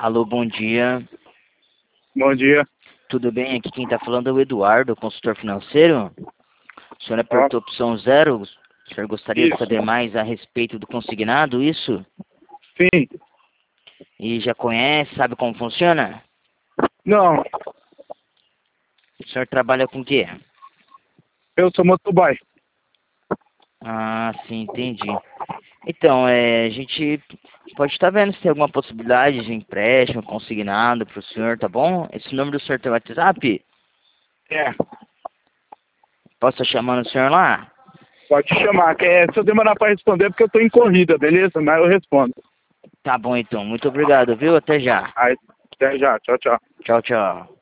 Alô, bom dia. Bom dia. Tudo bem? Aqui quem está falando é o Eduardo, consultor financeiro. O senhor apertou a opção 0. O senhor gostaria de Isso. saber mais a respeito do consignado, isso? Sim. E já conhece, sabe como funciona? Não, O senhor trabalha com o quê? eu sou motoboy. Ah, sim, entendi. Então, a gente pode estar vendo se tem alguma possibilidade de empréstimo consignado para o senhor, tá bom? Esse número do senhor tem WhatsApp? É, Posso estar chamando o senhor lá? pode chamar. Se eu demorar para responder é porque eu tô em corrida, beleza? Mas eu respondo. Tá bom, então. Muito obrigado, viu? Até já. Aí, até já. Tchau, tchau. Tchau, tchau.